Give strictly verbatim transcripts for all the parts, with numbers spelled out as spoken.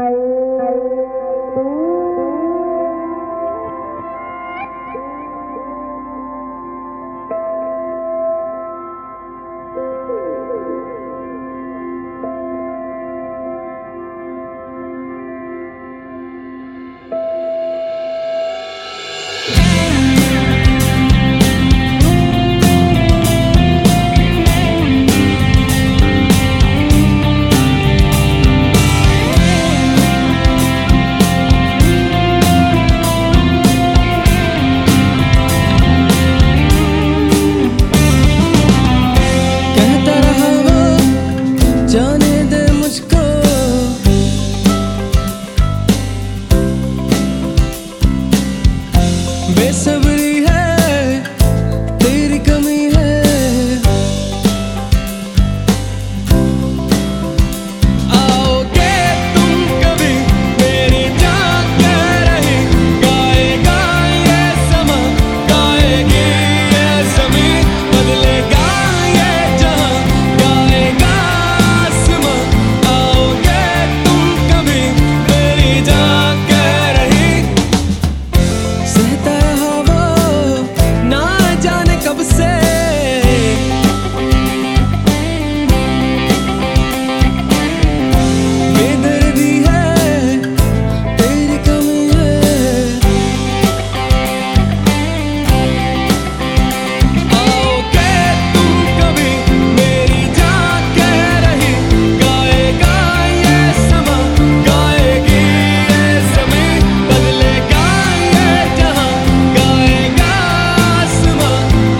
बेसब्री है, तेरी कमी है, आओगे तुम कभी मेरी जान कह रही, गाएगा ये समा, गाएगी ये ज़मीं, बदलेगा ये जहां, गाएगा आसमां, आओगे तुम कभी मेरी जान कह रही। सहता कब से बेदर्दी है, तेरी कमी है, आओगे तुम कभी मेरी जान कह रही, गाएगा ये समा, गाएगी ये ज़मीं, बदलेगा ये जहां, गाएगा आसमां,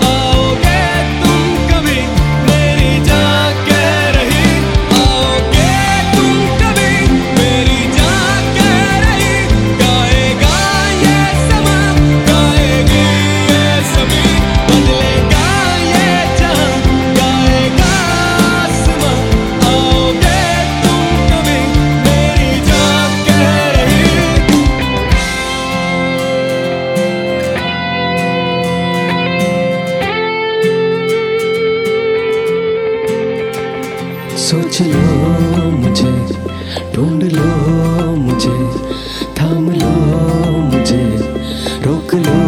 सोच लो मुझे, ढूंढ लो मुझे, थाम लो मुझे, रोक लो